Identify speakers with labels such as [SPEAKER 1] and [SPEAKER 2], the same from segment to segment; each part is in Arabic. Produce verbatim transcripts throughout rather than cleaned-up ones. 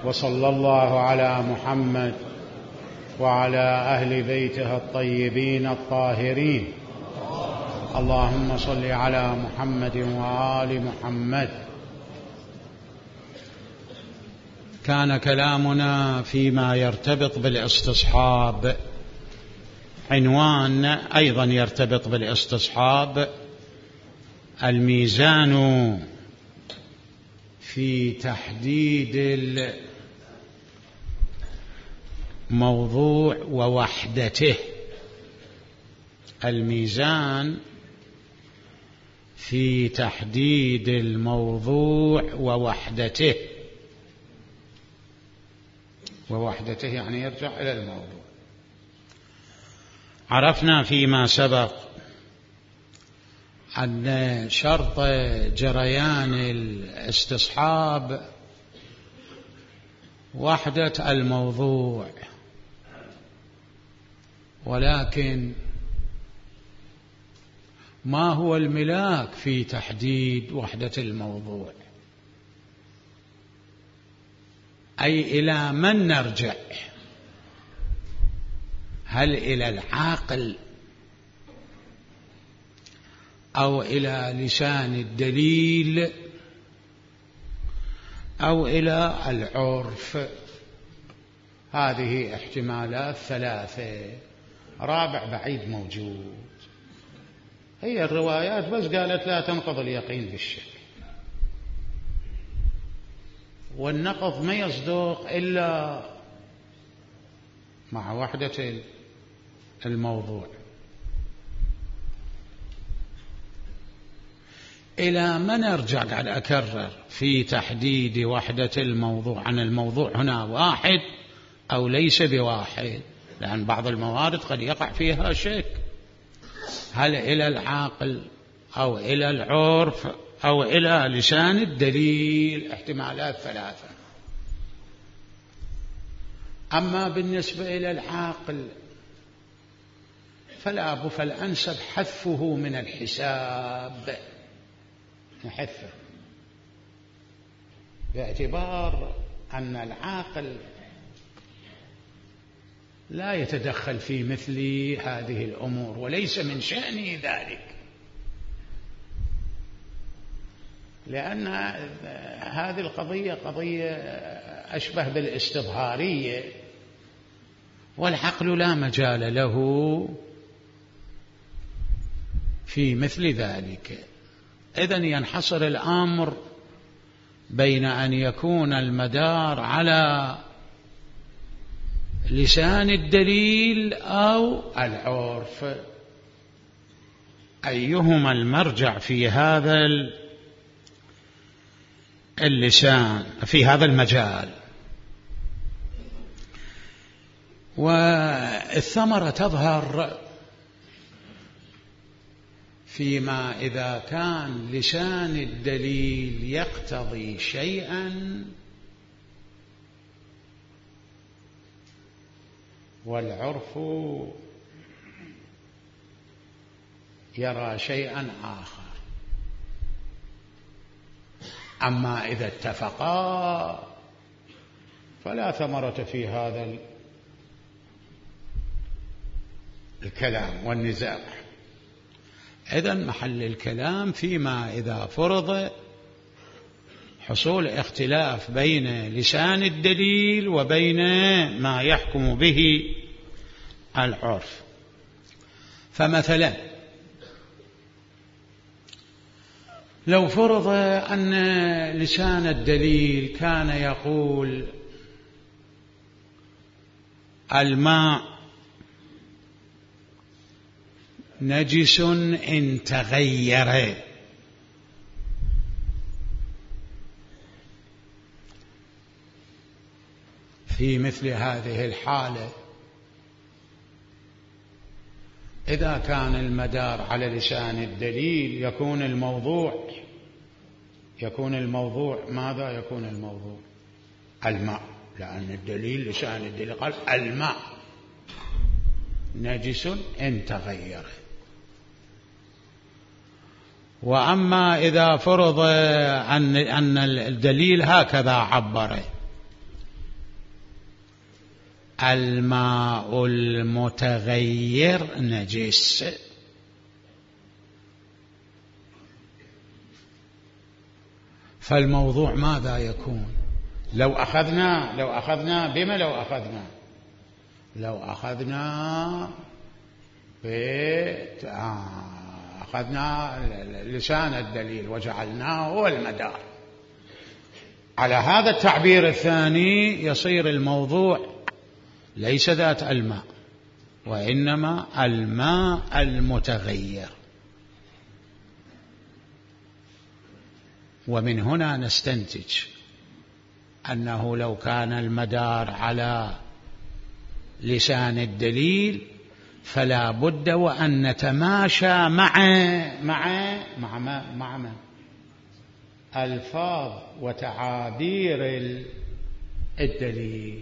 [SPEAKER 1] وصلى الله على محمد وعلى أهل بيته الطيبين الطاهرين. اللهم صل على محمد وآل محمد. كان كلامنا فيما يرتبط بالاستصحاب، عنوان أيضا يرتبط بالاستصحاب: الميزان في تحديد الموضوع ووحدته. الميزان في تحديد الموضوع ووحدته. ووحدته يعني يرجع إلى الموضوع. عرفنا فيما سبق أن شرط جريان الاستصحاب وحدة الموضوع، ولكن ما هو الملاك في تحديد وحدة الموضوع؟ أي إلى من نرجع؟ هل إلى العاقل أو إلى لسان الدليل أو إلى العرف؟ هذه احتمالات ثلاثة، رابع بعيد موجود. هي الروايات بس قالت لا تنقض اليقين بالشك، والنقض ما يصدق إلا مع وحدة الموضوع. إلى من نرجع؟ قاعد أكرر في تحديد وحدة الموضوع، عن الموضوع هنا واحد أو ليس بواحد، لأن بعض الموارد قد يقع فيها شك. هل إلى العاقل أو إلى العرف أو إلى لسان الدليل؟ احتمالات ثلاثة. أما بالنسبة إلى العاقل فلا فالأنسب حذفه من الحساب، نحذفه باعتبار أن العاقل لا يتدخل في مثل هذه الأمور، وليس من شأنه ذلك، لأن هذه القضية قضية أشبه بالاستظهارية، والعقل لا مجال له في مثل ذلك. إذن ينحصر الأمر بين أن يكون المدار على لسان الدليل أو العرف، أيهما المرجع في هذا اللسان في هذا المجال. والثمرة تظهر فيما إذا كان لسان الدليل يقتضي شيئا والعرف يرى شيئا آخر. أما إذا اتفقا فلا ثمرة في هذا الكلام والنزاع. إذن محل الكلام فيما إذا فرض حصول اختلاف بين لسان الدليل وبين ما يحكم به العرف. فمثلا لو فرض أن لسان الدليل كان يقول الماء نجس إن تغير، في مثل هذه الحالة إذا كان المدار على لسان الدليل يكون الموضوع يكون الموضوع ماذا؟ يكون الموضوع الماء، لأن الدليل لسان الدليل قال الماء نجس إن تغير. وأما إذا فرض أن أن الدليل هكذا عبر الماء المتغير نجس. فالموضوع ماذا يكون؟ لو أخذنا لو أخذنا بما لو أخذنا لو أخذنا بيت آه أخذنا لسان الدليل وجعلناه هو المدار، على هذا التعبير الثاني يصير الموضوع ليس ذات الماء وإنما الماء المتغير. ومن هنا نستنتج أنه لو كان المدار على لسان الدليل فلا بد وأن نتماشى مع مع مع مع, مع, مع ألفاظ وتعابير الدليل.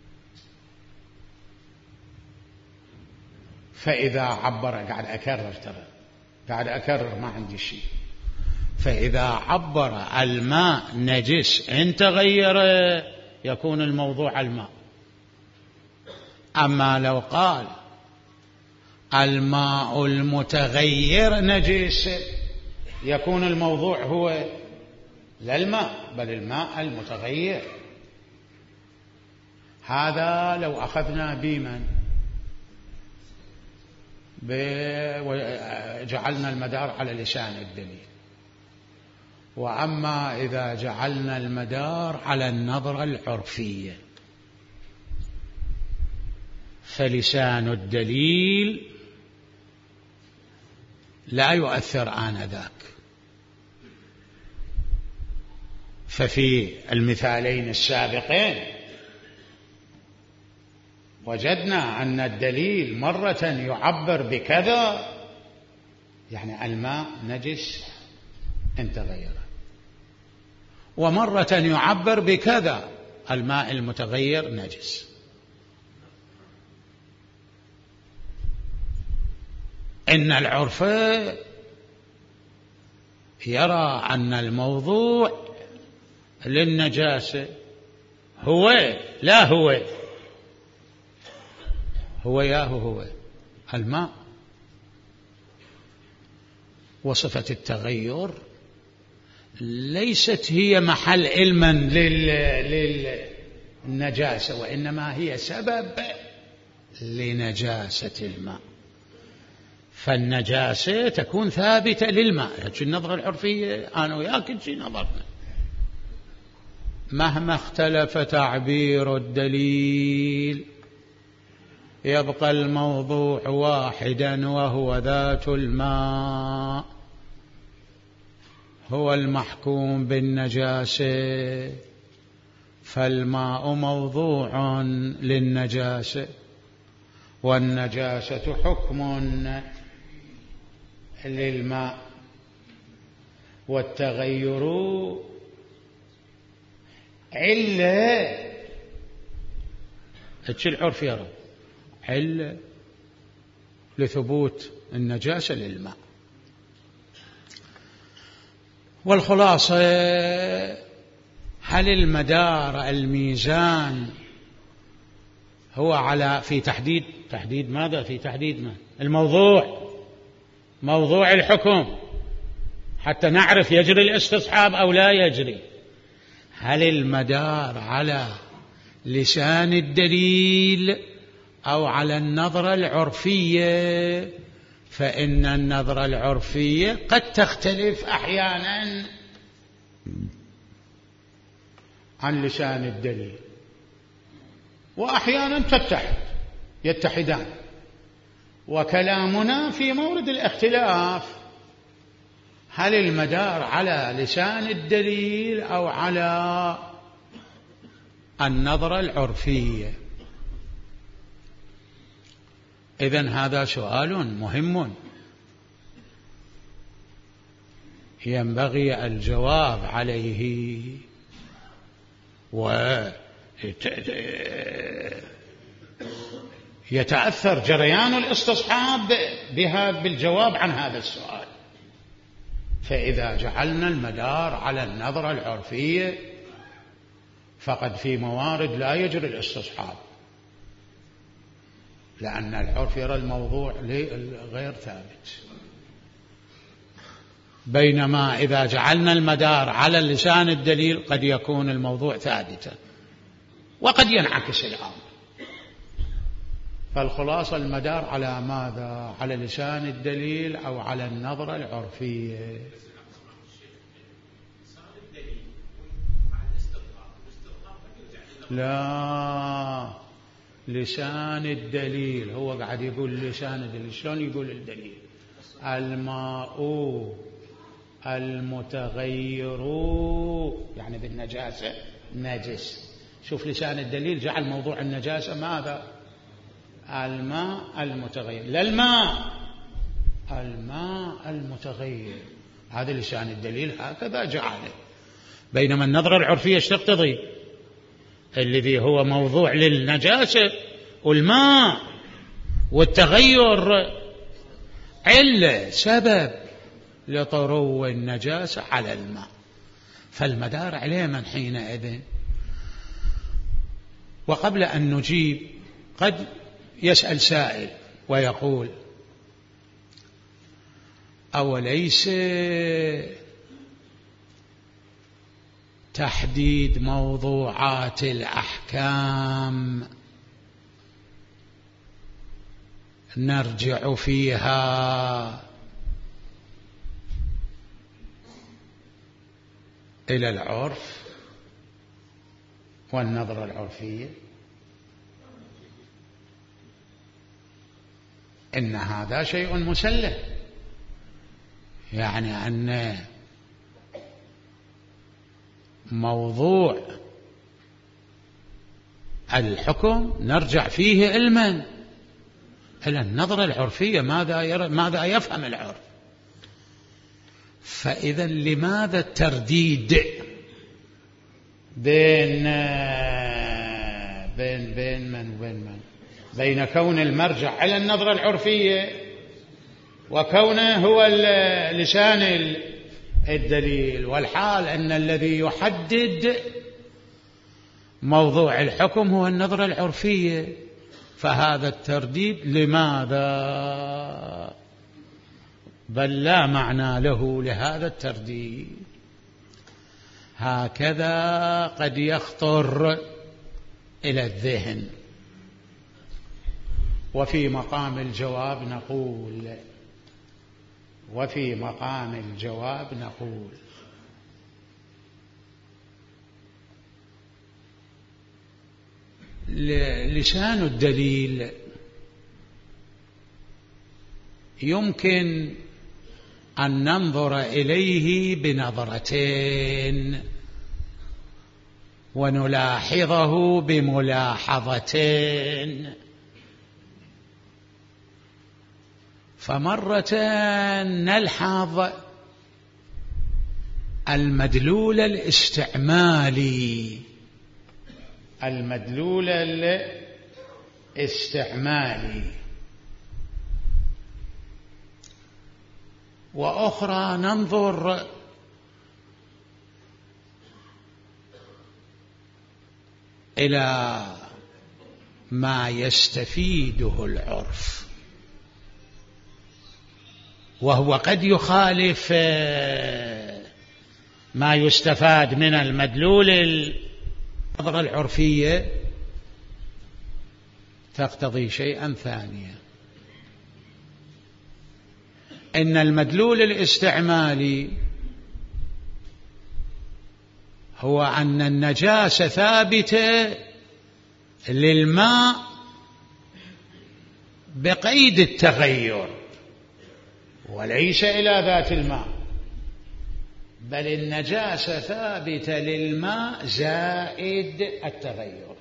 [SPEAKER 1] فإذا عبر، قاعد أكرر ترى قاعد أكرر ما عندي شيء، فإذا عبر الماء نجس إن تغير يكون الموضوع الماء. أما لو قال الماء المتغير نجس يكون الموضوع هو لا الماء بل الماء المتغير. هذا لو أخذنا بمن جعلنا المدار على لسان الدليل. وأما إذا جعلنا المدار على النظرة العرفية فلسان الدليل لا يؤثر آنذاك. ففي المثالين السابقين وجدنا أن الدليل مرة يعبر بكذا يعني الماء نجس إن تغير، ومرة يعبر بكذا الماء المتغير نجس. إن العرف يرى أن الموضوع للنجاسة هو لا هو هو يا هو, هو الماء، وصفة التغير ليست هي محل علما للنجاسة وإنما هي سبب لنجاسة الماء. فالنجاسة تكون ثابتة للماء. هذه النظرة العرفية أنا وياك شي نظرنا. مهما اختلف تعبير الدليل يبقى الموضوع واحدا وهو ذات الماء، هو المحكوم بالنجاسة. فالماء موضوع للنجاسة والنجاسة حكم للماء، والتغير علة. هذا العرف يرى علة لثبوت النجاسة للماء. والخلاصة هل المدار الميزان هو على في تحديد تحديد ماذا في تحديد ما الموضوع موضوع الحكم حتى نعرف يجري الاستصحاب أو لا يجري. هل المدار على لسان الدليل أو على النظرة العرفية؟ فإن النظرة العرفية قد تختلف أحيانا عن لسان الدليل وأحيانا تتحد يتحدان، وكلامنا في مورد الاختلاف هل المدار على لسان الدليل أو على النظرة العرفية. إذن هذا سؤال مهم ينبغي الجواب عليه، ويتأثر جريان الاستصحاب بها بالجواب عن هذا السؤال. فإذا جعلنا المدار على النظرة العرفية فقد في موارد لا يجري الاستصحاب لأن العرف يرى الموضوع غير ثابت. بينما إذا جعلنا المدار على لسان الدليل قد يكون الموضوع ثابتا وقد ينعكس الأمر. فالخلاصة المدار على ماذا؟ على لسان الدليل أو على النظرة العرفية؟ لا، لسان الدليل. هو قاعد يقول لسان الدليل. شلون يقول الدليل؟ الماء المتغير يعني بالنجاسة نجس. شوف لسان الدليل جعل موضوع النجاسة ماذا؟ الماء المتغير، لا الماء، الماء المتغير. هذا لسان الدليل هكذا جعله. بينما النظرة العرفية ايش تقتضي؟ الذي هو موضوع للنجاسة والماء والتغير علة سبب لطرو النجاسة على الماء، فالمدار عليه من حينئذ. وقبل أن نجيب قد يسأل سائل ويقول: أوليس تحديد موضوعات الأحكام نرجع فيها إلى العرف والنظرة العرفية؟ إن هذا شيء مسلم، يعني أن موضوع الحكم نرجع فيه علما إلى النظرة العرفية، ماذا يرى ماذا يفهم العرف. فإذا لماذا الترديد بين بين بين من وبين من بين كون المرجع على النظرة العرفية وكونه هو لسان الدليل، والحال أن الذي يحدد موضوع الحكم هو النظرة العرفية. فهذا الترديد لماذا؟ بل لا معنى له لهذا الترديد. هكذا قد يخطر إلى الذهن. وفي مقام الجواب نقول وفي مقام الجواب نقول لسان الدليل يمكن أن ننظر إليه بنظرتين ونلاحظه بملاحظتين. فمرة نلحظ المدلول الاستعمالي المدلول الاستعمالي وأخرى ننظر إلى ما يستفيده العرف، وهو قد يخالف ما يستفاد من المدلول. النظرة العرفية تقتضي شيئا ثانيا، إن المدلول الاستعمالي هو أن النجاسة ثابتة للماء بقيد التغير وليس إلى ذات الماء، بل النجاسة ثابتة للماء زائد التغير.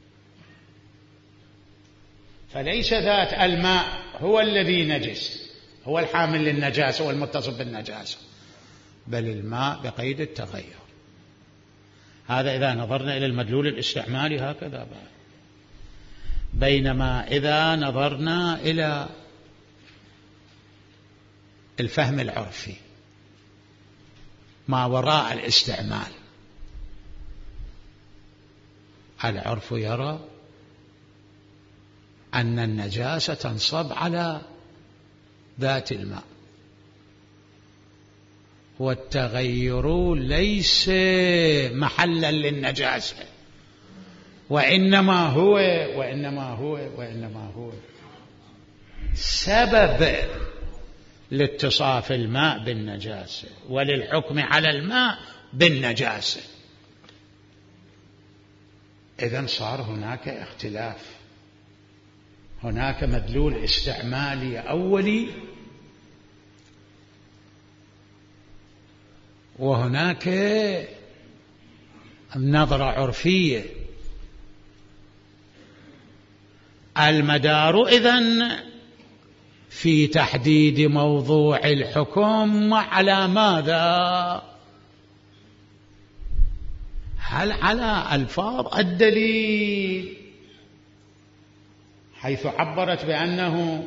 [SPEAKER 1] فليس ذات الماء هو الذي نجس، هو الحامل للنجاسة والمتصف بالنجاسة، بل الماء بقيد التغير. هذا إذا نظرنا إلى المدلول الاستعمالي هكذا بعد. بينما إذا نظرنا إلى الفهم العرفي ما وراء الاستعمال، العرف يرى أن النجاسة تنصب على ذات الماء، والتغير ليس محلا للنجاسة، وإنما هو وإنما هو وإنما هو سبب لاتصاف الماء بالنجاسة وللحكم على الماء بالنجاسة. إذن صار هناك اختلاف، هناك مدلول استعمالي أولي، وهناك نظرة عرفية. المدار إذن في تحديد موضوع الحكم على ماذا؟ هل على ألفاظ الدليل حيث عبرت بأنه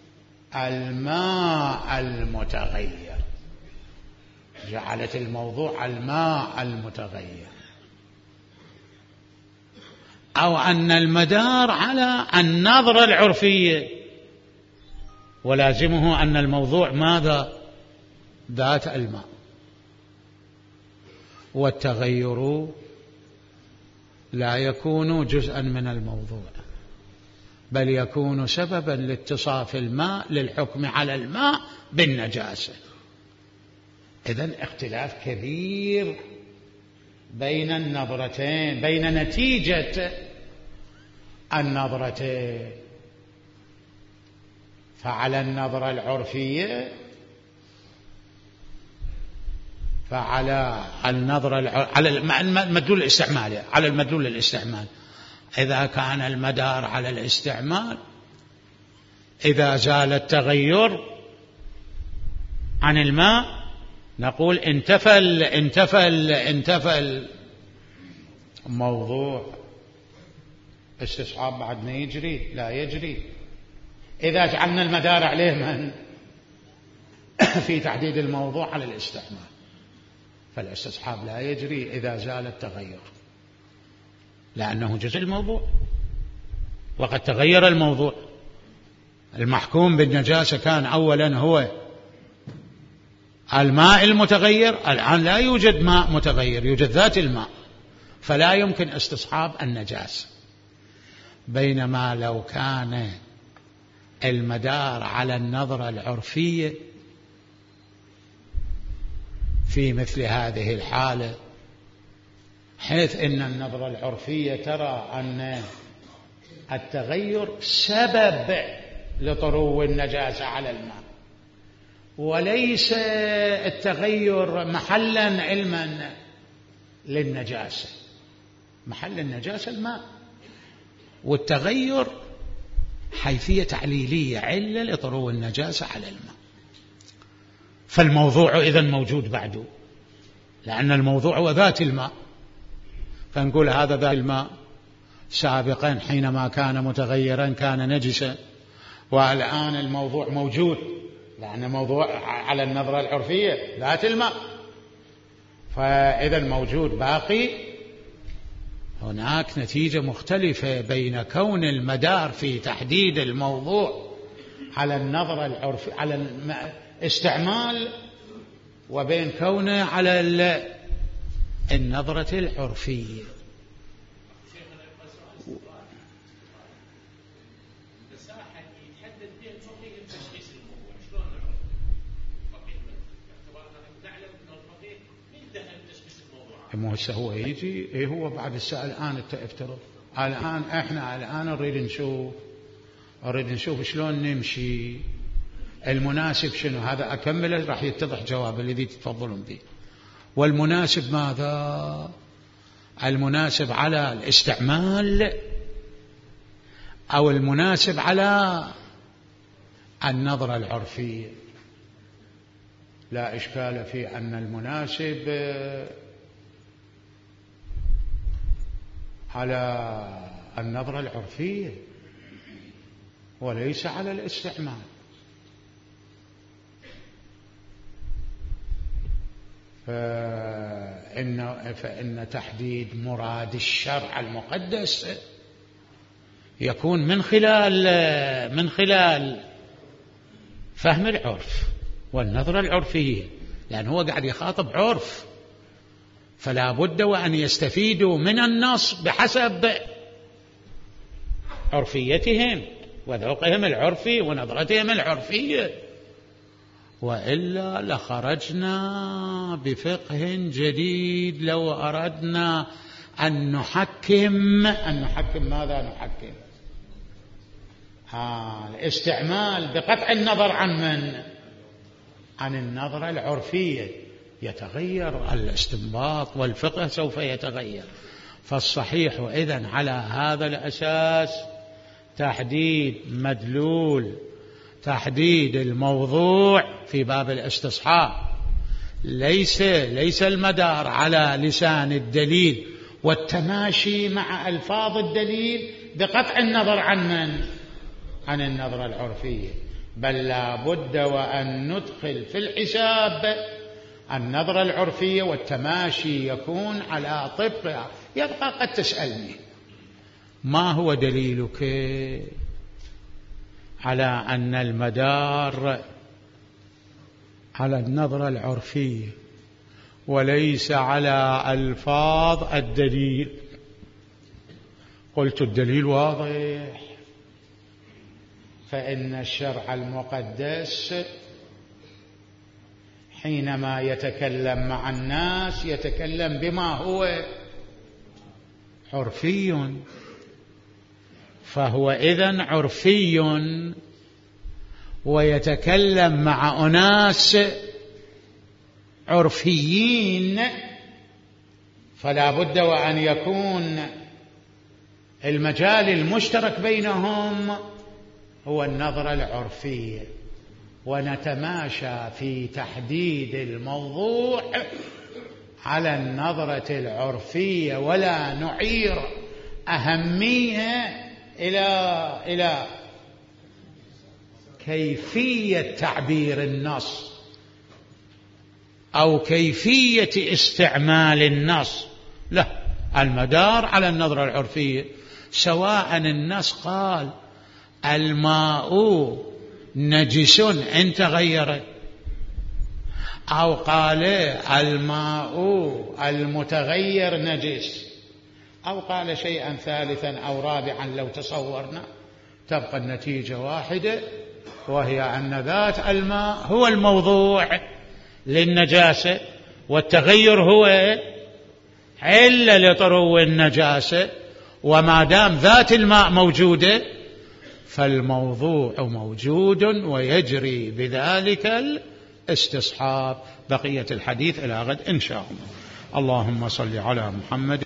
[SPEAKER 1] الماء المتغير، جعلت الموضوع الماء المتغير، أو أن المدار على النظرة العرفية ولازمه أن الموضوع ماذا؟ ذات الماء. والتغير لا يكون جزءا من الموضوع، بل يكون سببا لاتصاف الماء للحكم على الماء بالنجاسة. إذن اختلاف كبير بين النظرتين، بين نتيجة النظرتين. فعلى النظرة العرفية فعلى النظرة على المدلول الاستعمالي، على المدلول الاستعمال، إذا كان المدار على الاستعمال، إذا زال التغير عن الماء نقول انتفى انتفى انتفى الموضوع. استصحاب بعد ما يجري لا يجري إذا جعلنا المدار عليه من في تحديد الموضوع على الاستعمال، فالاستصحاب لا يجري إذا زال التغير، لأنه جزء الموضوع وقد تغير الموضوع. المحكوم بالنجاسة كان أولا هو الماء المتغير، الآن لا يوجد ماء متغير، يوجد ذات الماء، فلا يمكن استصحاب النجاسة. بينما لو كان المدار على النظرة العرفية في مثل هذه الحالة، حيث إن النظرة العرفية ترى أن التغير سبب لطرو النجاسة على الماء، وليس التغير محلا علما للنجاسة. محل النجاسة الماء، والتغير حيثية تعليلية، علة لطرو النجاسة على الماء. فالموضوع إذن موجود بعده، لأن الموضوع هو ذات الماء، فنقول هذا ذات الماء سابقا حينما كان متغيرا كان نجسا، والآن الموضوع موجود، لأن الموضوع على النظرة العرفية ذات الماء، فإذا الموجود باقي. هناك نتيجة مختلفة بين كون المدار في تحديد الموضوع على النظرة العرفية على الاستعمال، وبين كونه على النظرة العرفية. مو هسه هو يجي إيه هو بعد الساعة الآن افترض الآن إحنا الآن نريد نشوف نريد نشوف شلون نمشي، المناسب شنو، هذا أكمله راح يتضح جواب الذي تتفضلون به. والمناسب ماذا؟ المناسب على الاستعمال أو المناسب على النظرة العرفية؟ لا إشكال في أن المناسب على النظرة العرفية وليس على الاستعمال. فإن, فإن تحديد مراد الشرع المقدس يكون من خلال من خلال فهم العرف والنظرة العرفية، لأن هو قاعد يخاطب عرف، فلا بد وأن يستفيدوا من النص بحسب عرفيتهم وذوقهم العرفي ونظرتهم العرفية، وإلا لخرجنا بفقه جديد لو أردنا أن نحكم. أن نحكم ماذا نحكم؟ آه الاستعمال بقطع النظر عن من؟ عن النظرة العرفية. يتغير الاستنباط والفقه سوف يتغير. فالصحيح إذن على هذا الأساس تحديد مدلول، تحديد الموضوع في باب الاستصحاب ليس ليس المدار على لسان الدليل والتماشي مع ألفاظ الدليل بقطع النظر عن من؟ عن النظرة العرفية، بل لا بد وأن ندخل في الحساب النظرة العرفية والتماشي يكون على طبقها. يبقى قد تسألني ما هو دليلك على أن المدار على النظرة العرفية وليس على ألفاظ الدليل؟ قلت الدليل واضح، فإن الشرع المقدس حينما يتكلم مع الناس يتكلم بما هو عرفي، فهو إذن عرفي ويتكلم مع أناس عرفيين، فلا بد وأن يكون المجال المشترك بينهم هو النظرة العرفية، ونتماشى في تحديد الموضوع على النظرة العرفية، ولا نعير أهمية إلى إلى كيفية تعبير النص أو كيفية استعمال النص. لا، المدار على النظرة العرفية، سواء النص قال الماء نجس إن تغيرت، أو قال الماء المتغير نجس، أو قال شيئا ثالثا أو رابعا لو تصورنا، تبقى النتيجة واحدة، وهي أن ذات الماء هو الموضوع للنجاسة، والتغير هو علة لطرو النجاسة، وما دام ذات الماء موجودة فالموضوع موجود ويجري بذلك الاستصحاب. بقية الحديث إلى غد إن شاء الله. اللهم صل على محمد.